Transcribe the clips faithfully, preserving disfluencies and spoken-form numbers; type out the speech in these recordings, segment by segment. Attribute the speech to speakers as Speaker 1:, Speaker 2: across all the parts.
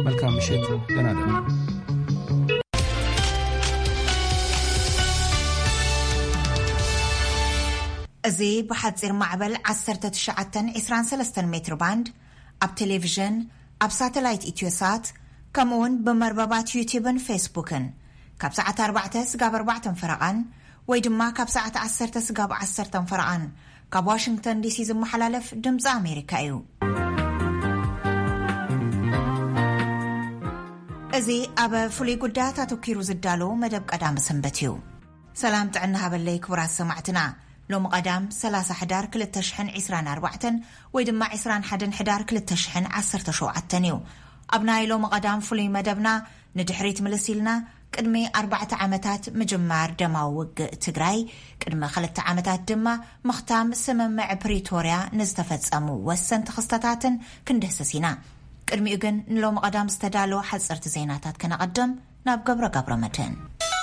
Speaker 1: መልካም ምሽት ደህና ደሩ
Speaker 2: እዚ ብሓጺር ማዕበል ዓሰርተ ትሽዓተ ዒስራን ሰለስተ ሜትር ባንድ ኣብ ቴሌቪዥን ኣብ ሳተላይት ኢትዮሳት ከምኡውን ብመርበባት ዩቲዩብን ፌስቡክን ካብ ሰዓት ኣርባዕተ ስጋብ ኣርባዕተ ፈረቓን ወይ ድማ ካብ ሰዓት ዓሰርተ ስጋብ ዓሰርተ ፈረቓን ካብ ዋሽንግተን ዲሲ ዝመሓላለፍ ድምፂ ኣሜሪካ እዩ። እዚ ኣብ ፍሉይ ጉዳያት ኣተኪሩ ዝዳሎ መደብ ቀዳሚ ሰንበት እዩ። ሰላም ጥዕና ሃበለይ ክቡራት ሰማዕትና ሎም ቀዳም ሰላሳ ሕዳር ክልተ ሽሕን ዒስራን ኣርባዕተን ወይ ድማ ዒስራን ሓደን ሕዳር ክልተ ሽሕን ዓሰርተ ሸውዓተን እዩ። ኣብ ናይ ሎም ቀዳም ፍሉይ መደብና ንድሕሪት ምልሲልና ቅድሚ ኣርባዕተ ዓመታት ምጅማር ደማዊ ውግእ ትግራይ ቅድሚ ክልተ ዓመታት ድማ ምኽታም ስምምዕ ፕሪቶርያ ንዝተፈጸሙ ወሰንቲ ክስተታትን ክንደስስ ኢና። ቅድሚኡ ግን ንሎም ቀዳም ዝተዳለወ ሓፀርቲ ዜናታት ከነቐድም ናብ ገብረ ገብረ መድህን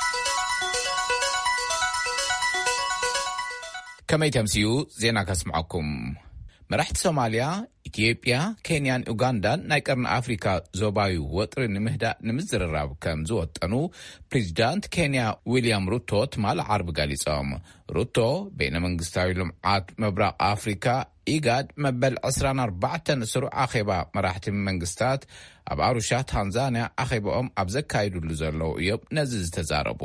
Speaker 3: ከመይ ተምሲዩ ዜና ከስምዐኩም። መራሕቲ ሶማልያ ኢትዮጵያ ኬንያን ኡጋንዳን ናይ ቀርኒ ኣፍሪካ ዞባዊ ወጥሪ ንምህዳእ ንምዝርራብ ከም ዝወጠኑ ፕሬዚዳንት ኬንያ ዊልያም ሩቶ ትማል ዓርቢ ገሊፆም። ሩቶ ቤነ መንግስታዊ ልምዓት ምብራቕ ኣፍሪካ ኢጋድ መበል ዕስራን ኣርባዕተን ስሩዕ ኣኼባ መራሕቲ መንግስታት ኣብ ኣሩሻ ታንዛንያ ኣኼባኦም ኣብ ዘካይዱሉ ዘለዉ እዮም ነዚ ዝተዛረቡ።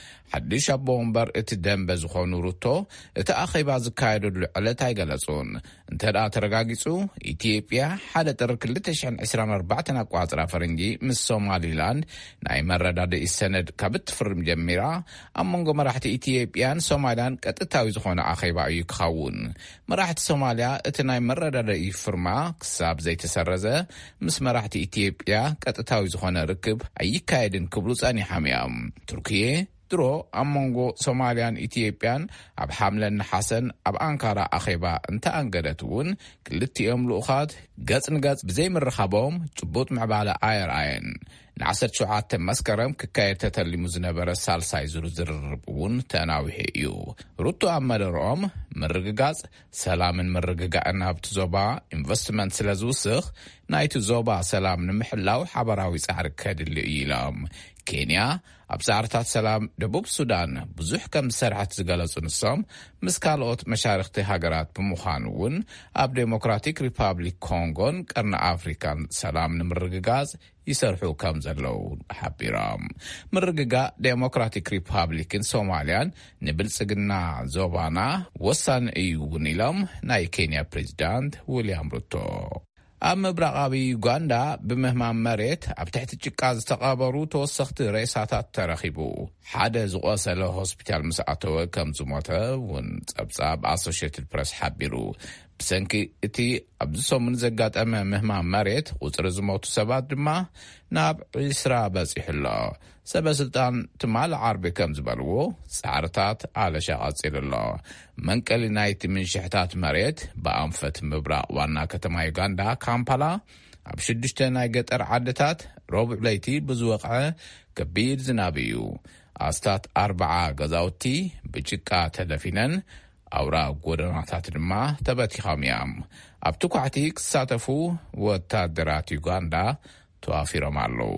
Speaker 3: ሓድሽ ኣቦ ወንበር እቲ ደንበ ዝኾኑ ሩቶ እቲ ኣኼባ ዝካየደሉ ዕለት ኣይገለጹን። እንተደኣ ተረጋጊጹ ኢትዮጵያ ሓደ ጥሪ ክልተ ሽሕን ዒስራን ኣርባዕተን ኣቋፅራ ፈረንጂ ምስ ሶማሊላንድ ናይ መረዳድኢ ሰነድ ካብ እትፍርም ጀሚራ ኣብ መንጎ መራሕቲ ኢትዮጵያን ሶማልያን ቀጥታዊ ዝኾነ ኣኼባ እዩ ክኸውን። መራሕቲ ሶማልያ እቲ ናይ መረዳድኢ ፍርማ ክሳብ ዘይተሰረዘ ምስ መራሕቲ ኢትዮጵያ ቀጥታዊ ዝኾነ ርክብ ኣይካየድን ክብሉ ጸኒሖም እዮም። ቱርኪየ ድሮ ኣብ መንጎ ሶማልያን ኢትዮጵያን ኣብ ሓምለን ሓሰን ኣብ ኣንካራ ኣኼባ እንተኣንገደት እውን ክልቲኦም ልኡኻት ገጽ ንገጽ ብዘይምርኻቦም ጭቡጥ ምዕባለ ኣየርኣየን። ንዓሰርተ ሸውዓተ መስከረም ክካየድ ተተሊሙ ዝነበረ ሳልሳይ ዙር ዝርርብ እውን ተናዊሑ እዩ። ሩቶ ኣብ መደሮኦም ምርግጋጽ ሰላምን ምርግጋእን ኣብቲ ዞባ ኢንቨስትመንት ስለ ዝውስኽ ናይቲ ዞባ ሰላም ንምሕላው ሓበራዊ ጻዕሪ ከድሊ እዩ ኢሎም። ኬንያ ኣብ ጻዕርታት ሰላም ደቡብ ሱዳን ብዙሕ ከም ዝሰርሐት ዝገለጹ ንሶም ምስ ካልኦት መሻርክቲ ሃገራት ብምዃኑ እውን ኣብ ዴሞክራቲክ ሪፐብሊክ ኮንጎን ቀርኒ ኣፍሪካን ሰላም ንምርግጋጽ ይሰርሑ ከም ዘለዉ ሓቢሮም። ምርግጋእ ዴሞክራቲክ ሪፐብሊክን ሶማልያን ንብልጽግና ዞባና ወሳኒ እዩ እውን ኢሎም ናይ ኬንያ ፕሬዚዳንት ዊልያም ሩቶ። ኣብ ምብራቓዊ ዩጋንዳ ብምህማም መሬት ኣብ ትሕቲ ጭቃ ዝተቐበሩ ተወሰኽቲ ሬሳታት ተረኺቡ። ሓደ ዝቆሰለ ሆስፒታል ምስ ኣተወ ከም ዝሞተ እውን ጸብጻብ ኣሶሽየትድ ፕሬስ ሓቢሩ። ብሰንኪ እቲ ኣብዚ ሰሙን ዘጋጠመ ምህማም መሬት ቁፅሪ ዝሞቱ ሰባት ድማ ናብ ዒስራ በፂሑሎ። ሰበስልጣን ትማል ዓርቢ ከም ዝበልዎ ጻዕርታት ኣለሻ ቀፂሉሎ። መንቀሊ ናይቲ ምንሽሕታት መሬት ብኣንፈት ምብራቕ ዋና ከተማ ዩጋንዳ ካምፓላ ኣብ ሽዱሽተ ናይ ገጠር ዓድታት ረቡዕ ለይቲ ብዝወቕዐ ከቢድ ዝናብ እዩ። ኣስታት ኣርባዓ ገዛውቲ ብጭቃ ተደፊነን ኣውራ ጎደናታት ድማ ተበቲኾም እዮም። ኣብቲ ኳዕቲ ክሳተፉ ወታደራት ዩጋንዳ ተዋፊሮም ኣለዉ።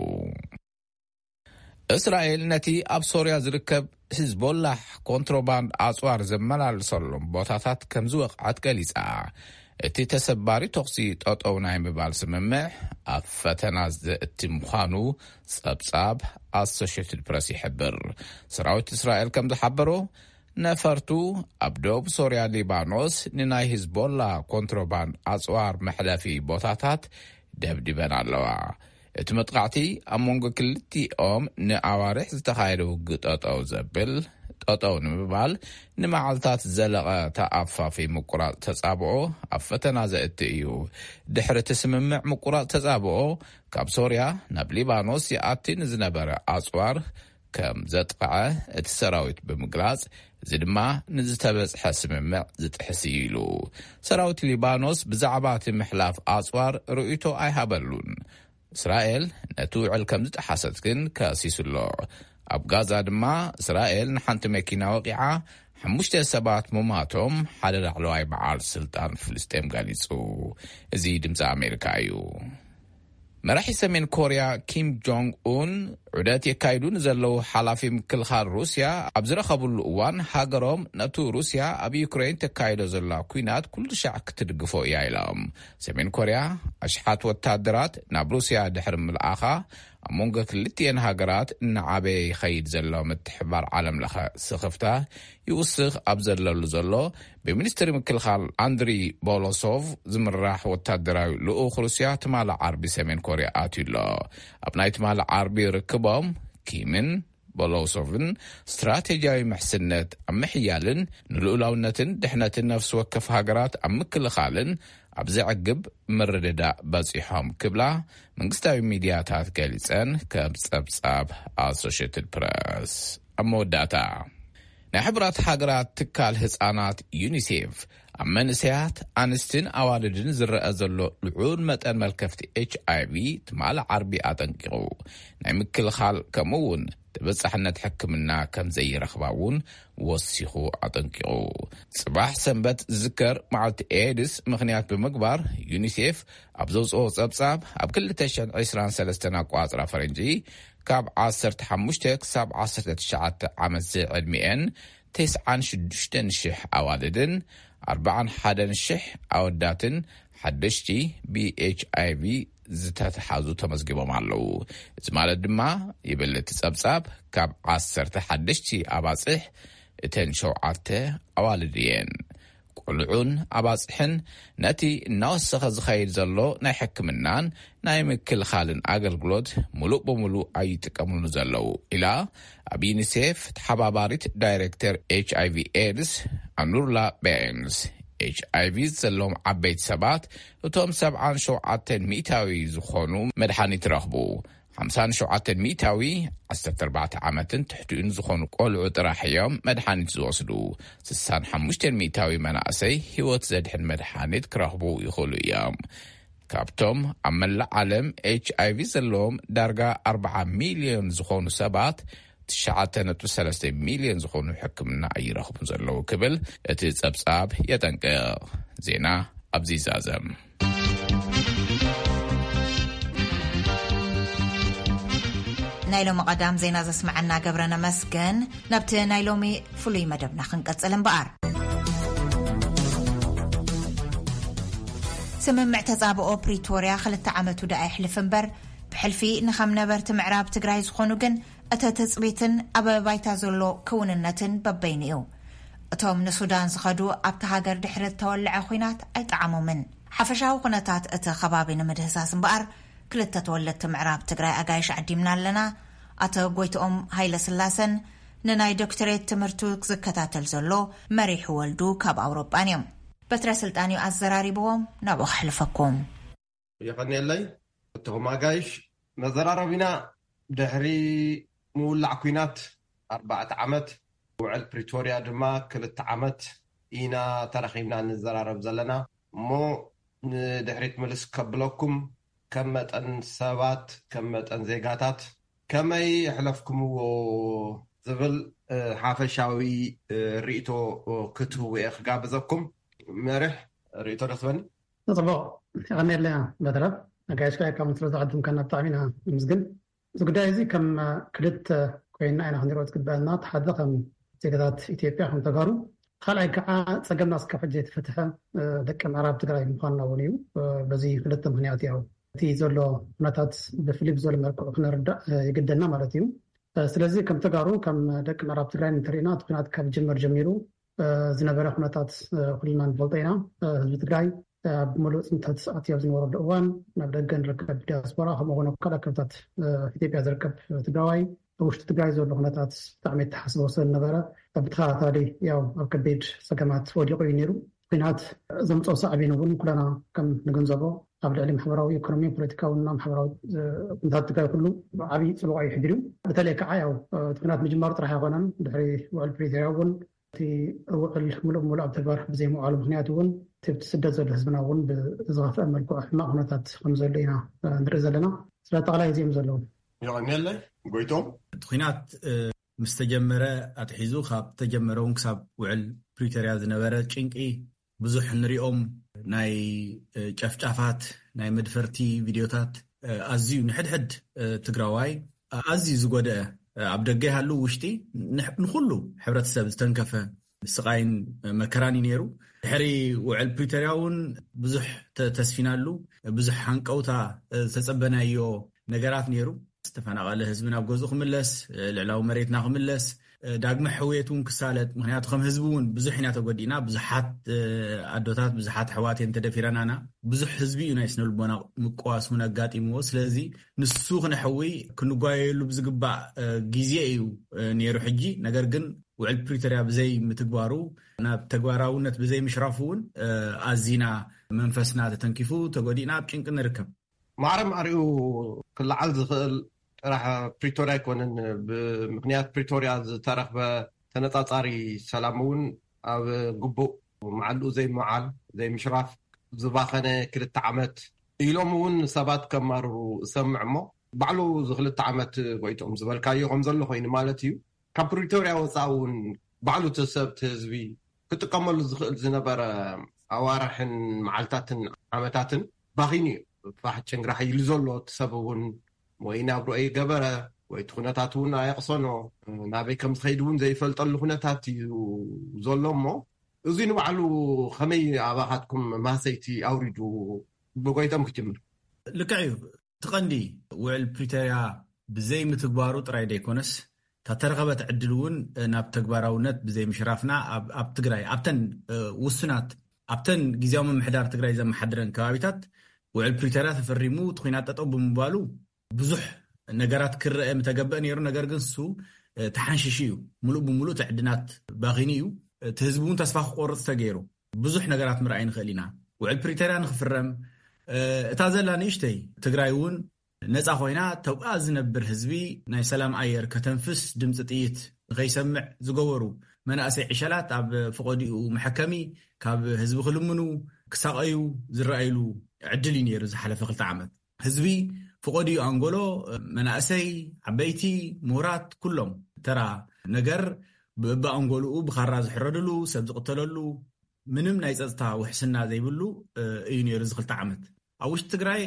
Speaker 3: እስራኤል ነቲ ኣብ ሶርያ ዝርከብ ሂዝቦላህ ኮንትሮባንድ ኣጽዋር ዘመላልሰሎም ቦታታት ከም ዝወቕዓት ገሊጻ። እቲ ተሰባሪ ተኽሲ ጠጠው ናይ ምባል ስምምዕ ኣብ ፈተና ዘእቲ ምዃኑ ጸብጻብ ኣሶሽየትድ ፕሬስ ይሕብር። ሰራዊት እስራኤል ከም ዝሓበሮ ነፈርቱ ኣብ ደቡብ ሶርያ ሊባኖስ ንናይ ሂዝቦላ ኮንትሮባንድ ኣጽዋር መሕለፊ ቦታታት ደብዲበን ኣለዋ። እቲ መጥቃዕቲ ኣብ መንጎ ክልቲኦም ንኣዋርሕ ዝተኻየደ ውግእ ጠጠው ዘብል ጠጠው ንምባል ንመዓልታት ዘለቐ ተኣፋፊ ምቁራጽ ተጻብኦ ኣብ ፈተና ዘእቲ እዩ። ድሕሪ እቲ ስምምዕ ምቁራጽ ተጻብኦ ካብ ሶርያ ናብ ሊባኖስ ይኣቲ ንዝነበረ ኣጽዋር ከም ዘጥቅዐ እቲ ሰራዊት ብምግላጽ እዚ ድማ ንዝተበጽሐ ስምምዕ ዝጥሕስ እዩ ኢሉ። ሰራዊት ሊባኖስ ብዛዕባ እቲ ምሕላፍ ኣጽዋር ርእይቶ ኣይሃበሉን። እስራኤል ነቲ ውዕል ከም ዝጠሓሰት ግን ከሲሱሎ። ኣብ ጋዛ ድማ እስራኤል ንሓንቲ መኪና ወቂዓ ሓሙሽተ ሰባት ሙማቶም ሓደ ላዕለዋይ በዓል ስልጣን ፍልስጤም ገሊጹ። እዚ ድምፂ ኣሜሪካ እዩ። መራሒ ሰሜን ኮርያ ኪም ጆንግ ኡን ዑደት የካይዱን ዘለው ሓላፊ ምክልኻል ሩስያ ኣብ ዝረኸብሉ እዋን ሃገሮም ነቱ ሩስያ ኣብ ዩክሬን ተካይዶ ዘላ ኩናት ኩሉ ሻዕ ክትድግፎ እያ ኢሎም ሰሜን ኮርያ ኣሽሓት ወታደራት ናብ ሩስያ ድሕሪ ምልኣኻ ኣብ መንጎ ክልቲአን ሃገራት እናዓበየ ይኸይድ ዘሎ ምትሕብባር ዓለም ለኸ ስኽፍታ ይውስኽ ኣብ ዘለሉ ዘሎ ብሚኒስትሪ ምክልኻል አንድሪ ቦሎሶቭ ዝምራሕ ወታደራዊ ልኡኽ ሩስያ ትማል ዓርቢ ሰሜን ኮርያ ኣትዩሎ ኣብ ናይ ትማል ዓርቢ ርክቦም ኪምን ቦሎሶቭን ስትራቴጂያዊ ምሕስነት ኣብ ምሕያልን ንልኡላውነትን ድሕነትን ነፍሲ ወከፍ ሃገራት ኣብ ምክልኻልን ኣብ ዝዕግብ መረደዳእ በፂሖም ክብላ መንግስታዊ ሚድያታት ገሊፀን ከም ፀብጻብ ኣሶሽየትድ ፕረስ ኣብ መወዳእታ ናይ ሕብራት ሃገራት ትካል ህፃናት ዩኒሴፍ ኣብ መንእሰያት ኣንስትን ኣዋልድን ዝረአ ዘሎ ልዑል መጠን መልከፍቲ ኤች ኣይ ቪ ትማል ዓርቢ ኣጠንቂቑ ናይ ምክልኻል ከምኡውን ተበጻሕነት ሕክምና ከም ዘይረኽባ እውን ወሲኹ ኣጠንቂቑ ጽባሕ ሰንበት ዝዝከር መዓልቲ ኤድስ ምኽንያት ብምግባር ዩኒሴፍ ኣብ ዘውፅኦ ፀብጻብ ኣብ ክልተ ሽሕን ዒስራን ሰለስተን ኣቋፅራ ፈረንጂ ካብ ዓሰርተ ሓሙሽተ ክሳብ ዓሰርተ ትሽዓተ ዓመት ዝዕድሚአን ተስዓን ሽዱሽተን ሽሕ ኣዋልድን ኣርባዓን ሓደን ሽሕ ኣወዳትን ሓደሽቲ ብኤች ኣይ ቪ ዝተተሓዙ ተመዝጊቦም ኣለዉ እዚ ማለት ድማ ይበልጥ ፀብጻብ ካብ ዓሰርተ ሓደሽቲ ኣባፅሕ እተን ሸውዓተ ኣዋልድ እየን ቁልዑን ኣባፅሕን ነቲ እናወሰኸ ዝኸይድ ዘሎ ናይ ሕክምናን ናይ ምክልኻልን ኣገልግሎት ሙሉእ ብምሉእ ኣይጥቀምሉ ዘለዉ ኢላ ኣብ ዩኒሴፍ ተሓባባሪት ዳይሬክተር ኤች ኣይ ቪ ኤድስ ኣኑርላ ቤንስ ኤች ኣይ ቪ ዘለዎም ዓበይቲ ሰባት እቶም ሰብዓን ሸውዓተን ሚእታዊ ዝኾኑ መድሓኒት ረኽቡ ሓምሳን ሸውዓተን ሚእታዊ ዓሰርተ ኣርባዕተ ዓመትን ትሕቲኡን ዝኾኑ ቆልዑ ጥራሕ እዮም መድሓኒት ዝወስዱ ስሳን ሓሙሽተን ሚእታዊ መናእሰይ ህይወት ዘድሕን መድሓኒት ክረኽቡ ይኽእሉ እዮም ካብቶም ኣብ መላእ ዓለም ኤች ኣይ ቪ ዘለዎም ዳርጋ ኣርባዓ ሚልዮን ዝኾኑ ሰባት ትሽዓተ ነጥቢ ሰለስተ ሚልዮን ዝኾኑ ሕክምና ኣይረኽቡን ዘለዉ ክብል እቲ ፀብጻብ የጠንቅቕ ዜና ኣብዚ ይዛዘም
Speaker 2: ናይ ሎሚ ቀዳም ዜና ዘስማዓና ገብረነ መስገን ናብቲ ናይ ሎሚ ፍሉይ መደብና ክንቀጽል እምበኣር ስምምዕ ተጻብኦ ፕሪቶርያ ክልተ ዓመቱ ዳ ይሕልፍ እምበር ብሕልፊ ንኸም ነበርቲ ምዕራብ ትግራይ ዝኾኑ ግን እተ ተጽቢትን ኣብ ባይታ ዘሎ ክውንነትን በበይን እዩ እቶም ንሱዳን ዝኸዱ ኣብቲ ሃገር ድሕረት ተወልዐ ኩናት ኣይጠዓሞምን ሓፈሻዊ ኩነታት እቲ ከባቢ ንምድህሳስ እምበኣር ክልተ ተወለድቲ ምዕራብ ትግራይ ኣጋይሽ ዓዲምና ኣለና ኣቶ ጎይቶኦም ሃይለ ስላሰን ንናይ ዶክተሬት ትምህርቱ ክዝከታተል ዘሎ መሪሕ ወልዱ ካብ ኣውሮጳን እዮም በትረ ስልጣን እዩ ኣዘራሪብዎም ናብኡ ክሕልፈኩም
Speaker 1: ይኸነለይ እቶም ኣጋይሽ መዘራረቢና ድሕሪ ምውላዕ ኩናት ኣርባዕተ ዓመት ውዕል ፕሪቶርያ ድማ ክልተ ዓመት ኢና ተረኺብና ንዘራረብ ዘለና እሞ ንድሕሪት ምልስ ከብለኩም ከም መጠን ሰባት ከም መጠን ዜጋታት ከመይ ሕለፍኩምዎ ዝብል ሓፈሻዊ ርእቶ ክትህቡ እየ ክጋብዘኩም መሪሕ ርእቶ ደኽበኒ
Speaker 4: ጽቡቕ ይቐኒየለና በትረ ኣጋይሽካ ካብ ምስለ ዝዓድም ከና ብጣዕሚ ኢና ንምስግን እዚ ጉዳይ እዚ ከም ክልተ ኮይና ኢና ክንሪኦ ዝግበአና እቲ ሓደ ከም ዜጋታት ኢትዮጵያ ከም ተጋሩ ካልኣይ ከዓ ፀገምና እስካብ ሕጂ የተፈትሐ ደቂ ምዕራብ ትግራይ ምዃንና እውን እዩ በዚ ክልተ ምክንያት ያው እቲ ዘሎ ኩነታት ብፍልይ ብዘሎ መልክዑ ክነርዳእ ይግደና ማለት እዩ ስለዚ ከም ተጋሩ ከም ደቂ ምዕራብ ትግራይ እንተሪእና እቲ ኩናት ካብ ጅመር ጀሚሩ ዝነበረ ኩነታት ኩልና ንፈልጦ ኢና ህዝቢ ትግራይ ኣብ ሙሉእ ፅንተት ኣትዮ ኣብ ዝነበረሉ እዋን ናብ ደገ ንርከብ ዲያስፖራ ከምኡውን ኣብ ካልእ ከባቢታት ኢትዮጵያ ዝርከብ ትግራዋይ ውሽጢ ትግራይ ዘሎ ኩነታት ብጣዕሚ ተሓስቦ ስለዝነበረ ብተኸታታሊ ያው ኣብ ከቢድ ፀገማት ወዲቑ እዩ ነይሩ ኩናት ዘምፅኦ ሳዕቤን እውን ኩለና ከም ንግንዘቦ ኣብ ልዕሊ ማሕበራዊ ኢኮኖሚ ፖለቲካዊና ማሕበራዊ ኩነታት ትግራይ ኩሉ ዓብዪ ፅልዋ እዩ ሕድር እዩ በተለይ ከዓ ያው እቲ ኩናት ምጅማሩ ጥራሕ ኣይኮነን ድሕሪ ውዕል ፕሪቶርያ እውን እቲ ውዕል ሙሉእ ሙሉእ ኣብ ተግባር ብዘይምውዓሉ ምክንያት እውን እቲ ስደት ዘሎ ህዝብና እውን ብዝኸፍአ መልክዑ ሕማቕ ኩነታት ከም ዘሎ ኢና ንርኢ ዘለና ስለ ጠቕላይ እዚኦም ዘለዉ
Speaker 1: ይቐኒየለይ ጎይቶም
Speaker 5: እቲ ኩናት ምስ ተጀመረ ኣትሒዙ ካብ ተጀመረ እውን ክሳብ ውዕል ፕሪቶርያ ዝነበረ ጭንቂ ብዙሕ ንሪኦም ናይ ጨፍጫፋት ናይ መድፈርቲ ቪድዮታት ኣዝዩ ንሕድሕድ ትግራዋይ ኣዝዩ ዝጎደአ ኣብ ደገ ሃሉ ውሽጢ ንኩሉ ሕብረተሰብ ዝተንከፈ ስቃይን መከራን ነይሩ ድሕሪ ውዕል ፕሪቶሪያ እውን ብዙሕ ተስፊናሉ ብዙሕ ሃንቀውታ ዝተጸበናዮ ነገራት ነይሩ ዝተፈናቀለ ህዝቢ ናብ ገዝኡ ክምለስ ልዕላዊ መሬትና ክምለስ ዳግመ ሕውየቱን ክሳለጥ ምክንያቱ ከም ህዝቢ እውን ብዙሕ ኢና ተጎዲና ብዙሓት ኣዶታት ብዙሓት ሕዋቴን ተደፊረናና ብዙሕ ህዝቢ እዩ ናይ ስነልቦና ምቅዋስ እውን ኣጋጢምዎ ስለዚ ንሱ ክነሕዊ ክንጓየሉ ብዝግባእ ግዜ እዩ ነይሩ ሕጂ ነገር ግን ውዕል ፕሪቶሪያ ብዘይ ምትግባሩ ናብ ተግባራውነት ብዘይ ምሽራፉ እውን ኣዚና መንፈስና ተተንኪፉ ተጎዲና ኣብ ጭንቂ ንርከብ
Speaker 1: ማዕረም ኣርኡ ክልዓል ዝኽእል ጥራሕ ፕሪቶሪያ ይኮነን ብምክንያት ፕሪቶሪያ ዝተረኽበ ተነጻጻሪ ሰላም እውን ኣብ ግቡእ መዓልኡ ዘይመዓል ዘይምሽራፍ ዝባኸነ ክልተ ዓመት ኢሎም እውን ሰባት ከማርሩ ሰምዕ እሞ ባዕሉ ዝክልተ ዓመት ጎይቶም ዝበልካዮ ከም ዘሎ ኮይኑ ማለት እዩ ካብ ፕሪቶሪያ ወፃኢ እውን ባዕሉ ተሰብቲ ህዝቢ ክጥቀመሉ ዝኽእል ዝነበረ ኣዋርሕን መዓልታትን ዓመታትን ባኺኑ እዩ ፋሕ ጭንግራሕ ኢሉ ዘሎ ሰብ እውን ወይ ናብሮ ገበረ ወይ ኩነታት እውን ኣየቕሰኖ ናበይ ከም ዝኸይድ እውን ዘይፈልጠሉ ኩነታት እዩ ዘሎ እሞ እዚ ንባዕሉ ከመይ ኣባኻትኩም ማሰይቲ ኣውሪዱ ብጎይቶም ክጅምር
Speaker 5: ልክዕ እዩ ትቐንዲ ውዕል ፕሪቶሪያ ብዘይ ምትግባሩ ጥራይ ደይኮነስ ተተረኸበት ዕድል እውን ናብ ተግባራውነት ብዘይ ምሽራፍና ኣብ ትግራይ ኣብተን ውስናት ኣብተን ጊዜያዊ ምምሕዳር ትግራይ ዘመሓድረን ከባቢታት ውዕል ፕሪቶሪያ ተፈሪሙ ትኩናት ጠጠው ብምባሉ ብዙሕ ነገራት ክርአ ምተገብአ ነይሩ ነገር ግን እሱ ተሓንሽሽ እዩ ሙሉእ ብሙሉእ ትዕድናት ባኺኒ እዩ እቲ ህዝቢ እውን ተስፋ ክቆርፅ ተገይሩ ብዙሕ ነገራት ምርኣይ ንኽእል ኢና ውዕል ፕሪቶሪያ ንኽፍረም እታ ዘላ ንእሽተይ ትግራይ እውን ነፃ ኮይና ተብኣ ዝነብር ህዝቢ ናይ ሰላም ኣየር ከተንፍስ ድምፂ ጥይት ንኸይሰምዕ ዝገበሩ መናእሰይ ዕሸላት ኣብ ፍቆዲኡ መሐከሚ ካብ ህዝቢ ክልምኑ ክሳቀዩ ዝረኣይሉ ዕድል እዩ ነይሩ ዝሓለፈ ክልተ ዓመት ህዝቢ ፍቆዲኡ ኣንጎሎ መናእሰይ ዓበይቲ ምሁራት ኩሎም ተራ ነገር ብኣንጎልኡ ብኻራ ዝሕረድሉ ሰብ ዝቕተለሉ ምንም ናይ ፀጥታ ውሕስና ዘይብሉ እዩ ነይሩ እዚ ክልተ ዓመት ኣብ ውሽጢ ትግራይ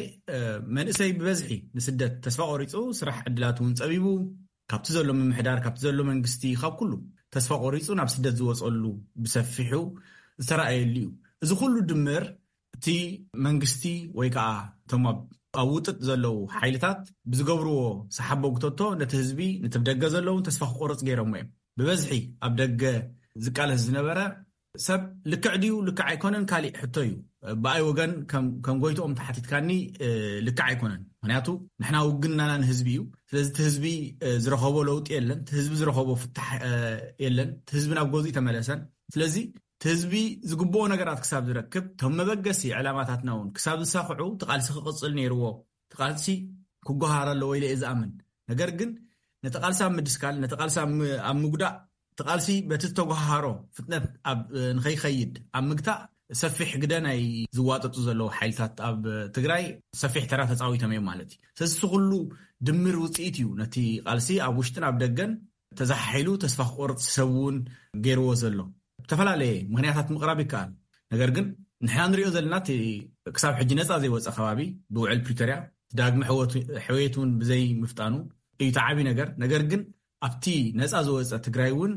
Speaker 5: መንእሰይ ብበዝሒ ንስደት ተስፋ ቆሪፁ ስራሕ ዕድላት እውን ፀቢቡ ካብቲ ዘሎ ምምሕዳር ካብቲ ዘሎ መንግስቲ ካብ ኩሉ ተስፋ ቆሪፁ ናብ ስደት ዝወፀሉ ብሰፊሑ ዝተረኣየሉ እዩ እዚ ኩሉ ድምር እቲ መንግስቲ ወይ ከዓ እቶም ኣብ ውጥጥ ዘለው ሓይልታት ብዝገብርዎ ሰሓቦ ግተቶ ነቲ ህዝቢ ነቲ ብደገ ዘለውን ተስፋ ክቆርፅ ገይሮም እዮም ብበዝሒ ኣብ ደገ ዝቃለስ ዝነበረ ሰብ ልክዕ ድዩ ልክዕ ኣይኮነን ካሊእ ሕቶ እዩ ብኣይ ወገን ከም ጎይቶኦም ተሓቲትካኒ ልክዕ ኣይኮነን ምክንያቱ ንሕና ውግንናና ንህዝቢ እዩ ስለዚ እቲ ህዝቢ ዝረኸቦ ለውጢ የለን እቲ ህዝቢ ዝረኸቦ ፍታሕ የለን እቲ ህዝቢ ናብ ገዝኡ ተመለሰን ስለዚ እቲ ህዝቢ ዝግብኦ ነገራት ክሳብ ዝረክብ ቶም መበገሲ ዕላማታትና እውን ክሳብ ዝሳኽዑ ተቃልሲ ክቕፅል ነይርዎ ተቃልሲ ክጓሃር ኣለዎ ኢለ እየ ዝኣምን ነገር ግን ነቲ ቃልሲ ኣብ ምድስካል ነቲ ቃልሲ ኣብ ምግዳእ ተቃልሲ በቲ ዝተጓሃሮ ፍጥነት ንኸይኸይድ ኣብ ምግታእ ሰፊሕ ግደ ናይ ዝዋጠጡ ዘለዉ ሓይልታት ኣብ ትግራይ ሰፊሕ ተራ ተፃዊቶም እዮም ማለት እዩ ስለዚ ኩሉ ድምር ውፅኢት እዩ ነቲ ቃልሲ ኣብ ውሽጥን ኣብ ደገን ተዛሓሒሉ ተስፋ ክቆርፅ ሰብ እውን ገይርዎ ዘሎ ዝተፈላለየ ምክንያታት ምቕራብ ይከኣል ነገር ግን ንሕና ንሪኦ ዘለና ክሳብ ሕጂ ነፃ ዘይወፀ ከባቢ ብውዕል ፕሪቶሪያ ዳግሚ ሕወየት እውን ብዘይ ምፍጣኑ እዩ ተዓቢ ነገር ነገር ግን ኣብቲ ነፃ ዝወፀ ትግራይ እውን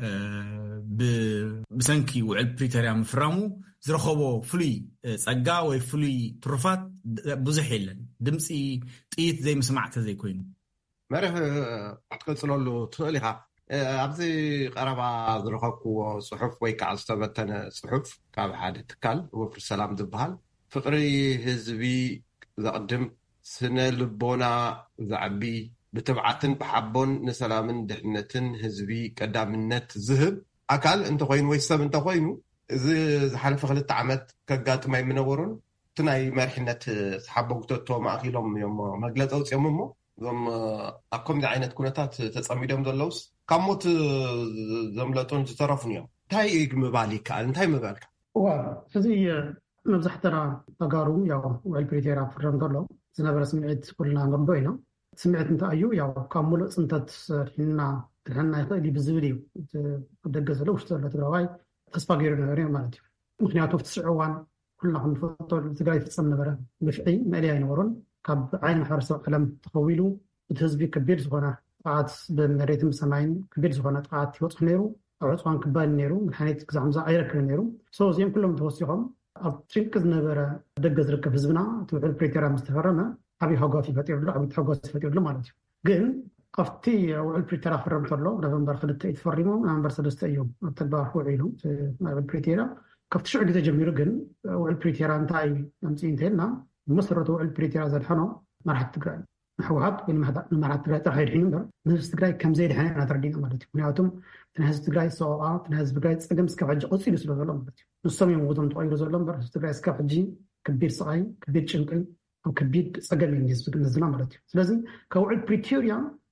Speaker 5: ብሰንኪ ውዕል ፕሪቶሪያ ምፍራሙ ዝረኸቦ ፍሉይ ፀጋ ወይ ፍሉይ ትሩፋት ብዙሕ የለን ድምፂ ጥይት ዘይምስማዕ ተዘይኮይኑ
Speaker 1: መሪሕ ክትቅፅለሉ ትኽእል ኢኻ ኣብዚ ቀረባ ዝረኸብክዎ ፅሑፍ ወይ ከዓ ዝተበተነ ፅሑፍ ካብ ሓደ ትካል ወፍሪ ሰላም ዝበሃል ፍቅሪ ህዝቢ ዘቕድም ስነ ልቦና ዘዕቢ ብትብዓትን ብሓቦን ንሰላምን ድሕነትን ህዝቢ ቀዳምነት ዝህብ ኣካል እንተኮይኑ ወይ ሰብ እንተኮይኑ እዚ ዝሓለፈ ክልተ ዓመት ከጋጥማ ይምነበሩን እቲ ናይ መሪሕነት ሰሓቦ ግተቶ ማእኪሎም እዮም መግለፂ ኣውፅኦም እሞ እዞም ኣብ ከምዚ ዓይነት ኩነታት ተፀሚዶም ዘለውስ ካብ ሞት ዘምለጡን ዝተረፉን እዮም እንታይ ምባል ይከኣል እንታይ ምባልካ
Speaker 4: ዋ እዚ መብዛሕተና ተጋሩ ያው ውዕል ፕሪቶሪያ ፍረም ዘሎ ዝነበረ ስምዒት ኩልና ንረድኦ ኢና ስምዒት እንታይ እዩ ያው ካብ ሙሉእ ፅንተት ድሕና ድሕና ይኽእል ብዝብል እዩ ኣብ ደገ ዘሎ ውሽጢ ዘሎ ትግራዋይ ተስፋ ገይሩ ነበረ ማለት እዩ ምክንያቱ ኣብቲ ስዑ እዋን ኩልና ክንፈልጦ ትግራይ ፍፀም ነበረ ብፍዒ መእልያ ይነበሩን ካብ ዓይን ማሕበረሰብ ዓለም ተኸዊሉ እቲ ህዝቢ ከቢድ ዝኾነ ጥቃዓት ብመሬትን ብሰማይን ከቢድ ዝኾነ ጥቃዓት ይወፅሕ ነይሩ ኣብ ዕፅዋን ክባል ነይሩ መድሓኒት ክሳዕ ምዛእ ኣይረክብን ነይሩ ሶ እዚኦም ኩሎም ተወሲኾም ኣብ ጭንቂ ዝነበረ ደገ ዝርከብ ህዝብና እቲ ውዕል ፕሪቶርያ ምስ ተፈረመ ዓብዪ ሓጓስ ይፈጢሩሉ ዓብዪ ሓጓስ ይፈጢሩሉ ማለት እዩ ግን ኣብቲ ውዕል ፕሪቶርያ ክፍረም ከሎ ኖቨምበር ክልተ እዩ ተፈሪሞም ኖቨምበር ሰለስተ እዮም ኣብ ተግባር ክውዒሉ ውዕል ፕሪቶርያ ካብቲ ሽዑ ግዜ ጀሚሩ ግን ውዕል ፕሪቶርያ እንታይ ኣምፅኡ እንተኢልና ብመሰረቱ ውዕል ፕሪቶርያ ዘድሓኖ መራሕቲ ትግራይ ሕወሓት ወይ ንመራሕቲ ትግራይ ጥራሕ የድሒኑ እምበር ንህዝቢ ትግራይ ከም ዘይድሓነ ኢና ተረዲና ማለት እዩ ምክንያቱም እቲ ናይ ህዝቢ ትግራይ ሰቆቃ እቲ ናይ ህዝቢ ትግራይ ፀገም እስካብ ሕጂ ቀፂሉ ስለ ዘሎ ማለት እዩ ንሶም እዮም ውቶም ተቀይሩ ዘሎ እምበር ህዝቢ ትግራይ እስካብ ሕጂ ከቢድ ስቃይ ከቢድ ጭንቂ ኣብ ከቢድ ፀገም እዩ ህዝቢ ንህዝብና ማለት እዩ ስለዚ ካብ ውዕል ፕሪቶርያ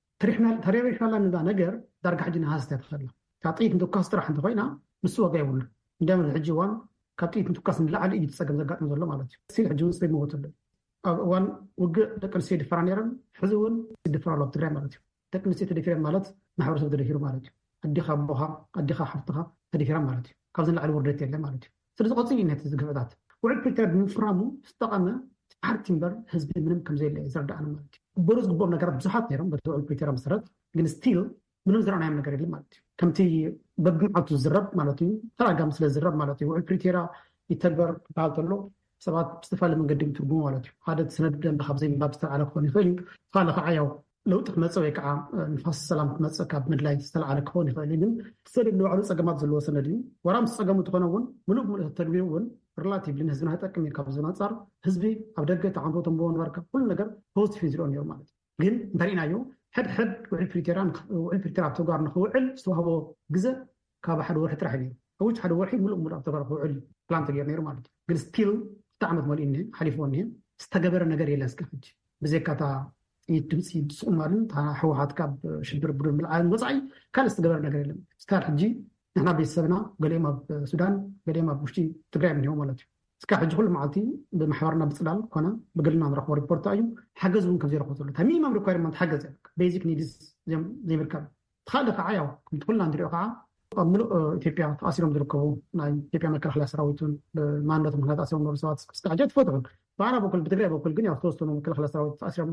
Speaker 4: ተሪቤሻላ ንዛ ነገር ዳርጋ ሕጂ ንሃስታ ትኽእላ ካብ ጥይት ንትኳስ ጥራሕ እንተኮይና ምስ ወጋ ይብሉ እንዳምን ሕጂ እዋን ካብ ጥይት ንትኳስ ንላዕሊ እዩ ፀገም ዘጋጥም ዘሎ ማለት እዩ ሲል ሕጂ እውን ስለይመወት ኣሎ ኣብ እዋን ውግእ ደቂ ኣንስትዮ ይድፈራ ነይረን ሕዚ እውን ይድፈራ ኣሎ ኣብ ትግራይ ማለት እዩ ደቂ ኣንስትዮ ተደፊረን ማለት ማሕበረሰብ ተደፊሩ ማለት እዩ ኣዲኻ ኣቦኻ ኣዲኻ ሓፍትኻ ተደፊራ ማለት እዩ ካብዚ ንላዕሊ ውርደት የለን ማለት እዩ ስለዚ ቀፂሉ እዩ ነቲ ዝግፍዕታት ውዕል ፕሪቶርያ ብምፍራሙ ዝጠቐመ ሓርቲ እምበር ህዝቢ ምንም ከምዘየለ ዝረዳእና ማለት እዩ በሩ ዝግብኦም ነገራት ብዙሓት ነይሮም በቲ ውዕል ፕሪቶርያ መሰረት ግን ስቲል ምንም ዝረኣናዮም ነገር የለን ማለት እዩ ከምቲ በብምዓልቱ ዝዝረብ ማለት እዩ ተራጋሚ ስለ ዝዝረብ ማለት እዩ ውዕል ፕሪቶርያ ይተግበር ክበሃል ተሎ ሰባት ብዝተፈላለየ መንገዲ ትርጉሙ ማለት እዩ ሓደ ሰነድ ደንቢ ካብ ዘይምንባብ ዝተለዓለ ክኾን ይኽእል እዩ ካለ ከዓ ያው ለውጢ ክመፅእ ወይ ከዓ ንፋስ ሰላም ክመፅእ ካብ ምድላይ ዝተለዓለ ክኾን ይኽእል እዩ ግን ሰነድ ንባዕሉ ፀገማት ዘለዎ ሰነድ እዩ ወራ ምስ ፀገሙ እንትኾነ እውን ሙሉእ ሙሉእ ተተግቢሩ እውን ሪላቲቭሊ ንህዝብና ይጠቅም እዩ ካብ ህዝብና አንፃር ህዝቢ ኣብ ደገ ተዓንቦ ተንቦ ንበርካ ኩሉ ነገር ፖዚቲቭ ዝርኦ ነይሩ ማለት እዩ ግን እንታይ ኢናዮ ሕድሕድ ውዕል ፕሪቶርያ ውዕል ፕሪቶርያ ኣብ ተግባር ንክውዕል ዝተዋህቦ ግዜ ካብ ሓደ ወርሒ ጥራሕ እዩ ኣብ ውጭ ሓደ ወርሒ ሙሉእ ሙሉእ ኣብ ተግባር ክውዕል ፕላን ተገይሩ ነይሩ ማለት እዩ ግን ስቲል ዓመት መሊኡ እኒሀ ሓሊፍዎ እኒሀ ዝተገበረ ነገር የለን እስካብ ሕጂ ብዘይካታ ጥይት ድምፂ ስቁማልን ሕወሓት ካብ ሽብር ቡድን ምልዓልን ወፃኢ ካልእ ዝተገበረ ነገር የለን እስካብ ሕጂ ንሕና ቤተሰብና ገሊኦም ኣብ ሱዳን ገሊኦም ኣብ ውሽጢ ትግራይ እኒሄው ማለት እዩ እስካብ ሕጂ ኩሉ መዓልቲ ብማሕበርና ብፅላል ኮነ ብገልና ንረክቦ ሪፖርት እዩ ሓገዝ እውን ከም ዘይረክቦ ዘሎ እታ ሚኒመም ሪኳርመንት ሓገዝ ቤዚክ ኒድስ ዘይምርካብ ተኻእለ ከዓ ያው ከምቲ ኩልና ንሪኦ ከዓ ኣብ ሙሉእ ኢትዮጵያ ተኣሲሮም ዝርከቡ ናይ ኢትዮጵያ መከላኸልያ ሰራዊትን ብማንነቶም ምክንያት ተኣሲሮም ዝነበሩ ሰባት እስካብ ሕጂ ትፈትሑን ብኣና በኩል ብትግራይ በኩል ግን ያው ዝተወሰኑ መከላኸልያ ሰራዊት ተኣሲሮም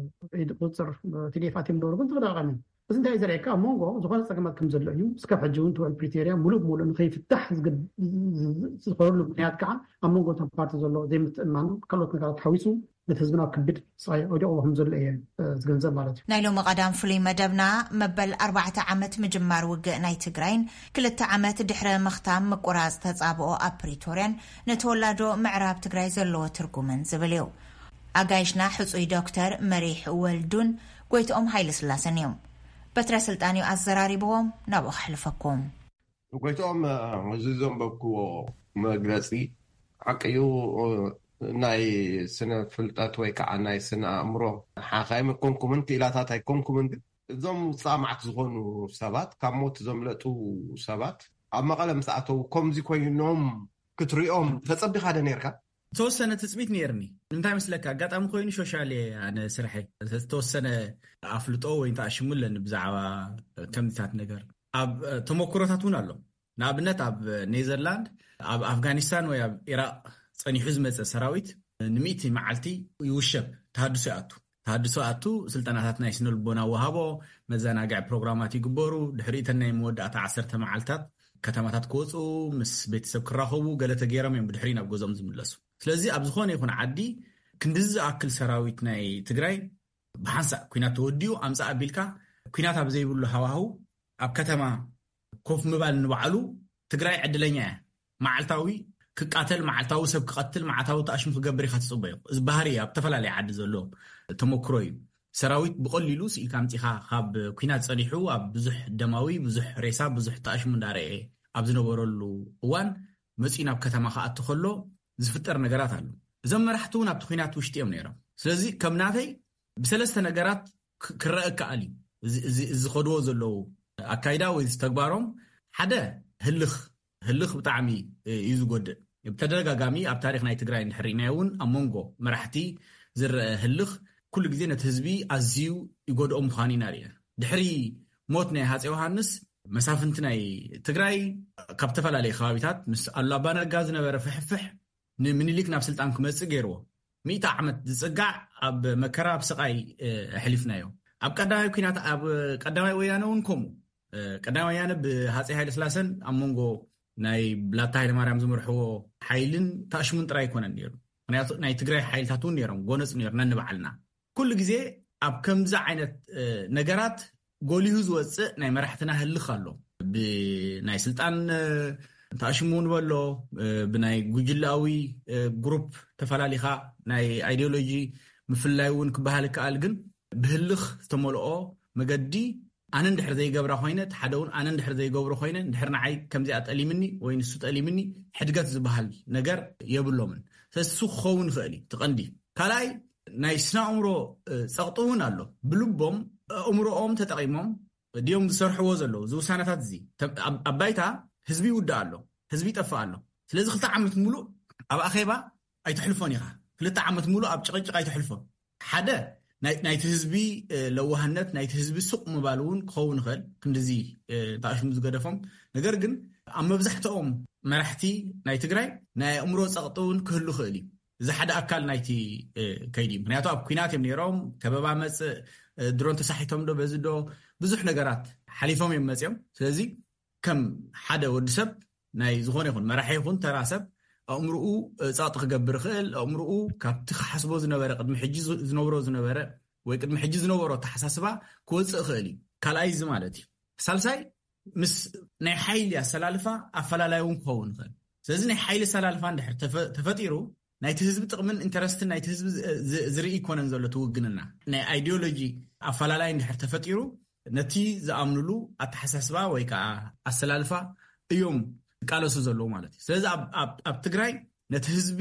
Speaker 4: ቁፅር ቲዲኤፍ ኣትዮም ዝነበሩ ግን ተፈዳቐሚ እዚ እንታይ እዩ ዘርኤካ ኣብ መንጎ ዝኾነ ፀገማት ከም ዘሎ እዩ እስካብ ሕጂ እውን ውዕል ፕሪቶርያ ሙሉእ ብሙሉእ ንከይፍታሕ ዝኸረሉ ምክንያት ከዓ ኣብ መንጎ እቶም ፓርቲ ዘሎ ዘይምትእማን ካልኦት ነገራት ሓዊሱ ነቲ ህዝብና ከቢድ ስቃይ ወዲቑ ከም ዘሎ እየ ዝገንዘብ ማለት እዩ
Speaker 2: ናይ ሎሚ ቀዳም ፍሉይ መደብና መበል ኣርባዕተ ዓመት ምጅማር ውግእ ናይ ትግራይን ክልተ ዓመት ድሕሪ ምኽታም ምቁራፅ ተፃብኦ ኣብ ፕሪቶርያን ነተወላዶ ምዕራብ ትግራይ ዘለዎ ትርጉምን ዝብል እዩ ኣጋይሽና ሕፁይ ዶክተር መሪሕ ወልዱን ጎይቶኦም ሃይለ ስላሰን እዮም በትረ ስልጣን እዩ ኣዘራሪብዎም ናብኡ ክሕልፈኩም
Speaker 1: ጎይቶኦም እዚ ዘንበብክዎ መግለፂ ሓቂዩ ናይ ስነ ፍልጠት ወይ ከዓ ናይ ስነ ኣእምሮ ሓኻይ ምኮንኩምን ክኢላታት ኣይኮንኩምን ግን እዞም ፃማዕት ዝኾኑ ሰባት ካብ ሞት ዘምለጡ ሰባት ኣብ መቐለ ምስ ኣተው ከምዚ ኮይኖም ክትሪኦም ተፀቢኻ ደ ነርካ
Speaker 5: ተወሰነ ትፅቢት ነርኒ እንታይ መስለካ ኣጋጣሚ ኮይኑ ሶሻል ኣነ ስርሐ ተወሰነ ኣፍልጦ ወይ ተኣሽሙለን ብዛዕባ ከምዚታት ነገር ኣብ ተመክሮታት እውን ኣሎ ንኣብነት ኣብ ኔዘርላንድ ኣብ ኣፍጋኒስታን ወይ ኣብ ኢራቅ ፀኒሑ ዝመፀ ሰራዊት ንምእቲ መዓልቲ ይውሸብ ተሃድሶ ይኣቱ ተሃድሶ ኣቱ ስልጠናታት ናይ ስነ ልቦና ወሃቦ መዘናግዒ ፕሮግራማት ይግበሩ ድሕሪተን ናይ መወዳእታ ዓሰርተ መዓልታት ከተማታት ክወፁ ምስ ቤተሰብ ክራኸቡ ገለተ ገይሮም እዮም ብድሕሪ ናብ ገዞም ዝምለሱ ስለዚ ኣብ ዝኾነ ይኹን ዓዲ ክንዲዚ ዝኣክል ሰራዊት ናይ ትግራይ ብሓንሳእ ኩናት ተወዲኡ ኣምፃ ኣቢልካ ኩናት ኣብ ዘይብሉ ሃዋህው ኣብ ከተማ ኮፍ ምባል ንባዕሉ ትግራይ ዕድለኛ እያ መዓልታዊ ክቃተል መዓልታዊ ሰብ ክቀትል መዓልታዊ ተኣሽሙ ክገብር ኢኻ ትፅበዮ እዚ ባህሪ ኣብ ተፈላለየ ዓዲ ዘሎ ተመክሮ እዩ ሰራዊት ብቐሊሉ ስኢልካ ምፂኻ ካብ ኩናት ፀኒሑ ኣብ ብዙሕ ደማዊ ብዙሕ ሬሳ ብዙሕ ተኣሽሙ እንዳርአ ኣብ ዝነበረሉ እዋን መፂኡ ናብ ከተማ ክኣቱ ከሎ ዝፍጠር ነገራት ኣሎ እዞም መራሕቲ እውን ኣብቲ ኩናት ውሽጢ እዮም ነይሮም ስለዚ ከም ናተይ ብሰለስተ ነገራት ክረአ ከኣል እዩ ዝኸድዎ ዘለዉ ኣካይዳ ወይ ዝተግባሮም ሓደ ህልኽ ህልኽ ብጣዕሚ እዩ ዝጎድእ ብተደጋጋሚ ኣብ ታሪክ ናይ ትግራይ ንሕሪእናዮ እውን ኣብ መንጎ መራሕቲ ዝረአ ህልኽ ኩሉ ግዜ ነቲ ህዝቢ ኣዝዩ ይጎድኦ ምዃኑ ኢና ርአና ድሕሪ ሞት ናይ ሃፀይ ዮሃንስ መሳፍንቲ ናይ ትግራይ ካብ ተፈላለየ ከባቢታት ምስ ኣሉላ ኣባ ነጋ ዝነበረ ፍሕፍሕ ንምኒልክ ናብ ስልጣን ክመፅእ ገይርዎ ሚእቲ ዓመት ዝፅጋዕ ኣብ መከራ ኣብ ስቃይ ኣሕሊፍናዮ ኣብ ቀዳማይ ኩናት ኣብ ቀዳማይ ወያነ እውን ከምኡ ቀዳማይ ወያነ ብሃፀይ ሃይለ ስላሰን ኣብ መንጎ ናይ ብላታ ሃይለ ማርያም ዝመርሕዎ ሓይልን ተኣሽሙን ጥራይ ኣይኮነን ነይሩ ምክንያቱ ናይ ትግራይ ሓይልታት እውን ነይሮም ጎነፅ ነርና ንበዓልና ኩሉ ግዜ ኣብ ከምዛ ዓይነት ነገራት ጎሊሁ ዝወፅእ ናይ መራሕትና ህልኽ ኣሎ ብናይ ስልጣን ተኣሽሙ ንበሎ ብናይ ጉጅላዊ ግሩፕ ተፈላሊኻ ናይ አይዲዮሎጂ ምፍላይ እውን ክበሃል ከኣል ግን ብህልኽ ዝተመልኦ መገዲ ኣነ እንድሕር ዘይገብራ ኮይነት ሓደ እውን ኣነ እንድሕር ዘይገብሮ ኮይነ እንድሕር ንዓይ ከምዚኣ ጠሊምኒ ወይ ንሱ ጠሊምኒ ሕድገት ዝበሃል ነገር የብሎምን ስለሱ ክኸውን ክእል ትቐንዲ ካልኣይ ናይ ስነ ኣእምሮ ፀቕጢ እውን ኣሎ ብልቦም ኣእምሮኦም ተጠቒሞም ድዮም ዝሰርሕዎ ዘለዉ ዝውሳነታት እዚ ኣብ ባይታ ህዝቢ ይውዳእ ኣሎ ህዝቢ ይጠፍእ ኣሎ ስለዚ ክልተ ዓመት ሙሉእ ኣብ ኣኼባ ኣይትሕልፎን ኢኻ ክልተ ዓመት ሙሉእ ኣብ ጭቕጭቕ ኣይትሕልፎን ሓደ ናይቲ ህዝቢ ለዋህነት ናይቲ ህዝቢ ሱቕ ምባል እውን ክኸውን ይኽእል ክንዲዚ ተኣሽሙ ዝገደፎም ነገር ግን ኣብ መብዛሕትኦም መራሕቲ ናይ ትግራይ ናይ ኣእምሮ ፀቕጢ እውን ክህሉ ክእል እዩ እዚ ሓደ ኣካል ናይቲ ከይዲ ምክንያቱ ኣብ ኩናት እዮም ነይሮም ከበባ መፅእ ድሮን ተሳሒቶም ዶ በዚ ዶ ብዙሕ ነገራት ሓሊፎም እዮም መፅኦም ስለዚ ከም ሓደ ወዲ ሰብ ናይ ዝኾነ ይኹን መራሒ ይኹን ተራሰብ ኣእምርኡ ፀቕጢ ክገብር ይኽእል ኣእምርኡ ካብቲ ክሓስቦ ዝነበረ ቅድሚ ሕጂ ዝነብሮ ዝነበረ ወይ ቅድሚ ሕጂ ዝነበሮ ተሓሳስባ ክወፅእ ይኽእል እዩ ካልኣይ እዚ ማለት እዩ ሳልሳይ ምስ ናይ ሓይሊ ኣሰላልፋ ኣፈላላይ እውን ክኸውን ይኽእል ስለዚ ናይ ሓይሊ ኣሰላልፋ እንድሕር ተፈጢሩ ናይቲ ህዝቢ ጥቕምን ኢንተረስትን ናይቲ ህዝቢ ዝርኢ ይኮነን ዘሎ ትውግንና ናይ ኣይዲዮሎጂ ኣፈላላይ እንድሕር ተፈጢሩ ነቲ ዝኣምንሉ ኣተሓሳስባ ወይ ከዓ ኣሰላልፋ እዮም ቃለሱ ዘለዉ ማለት እዩ ስለዚ ኣብ ትግራይ ነቲ ህዝቢ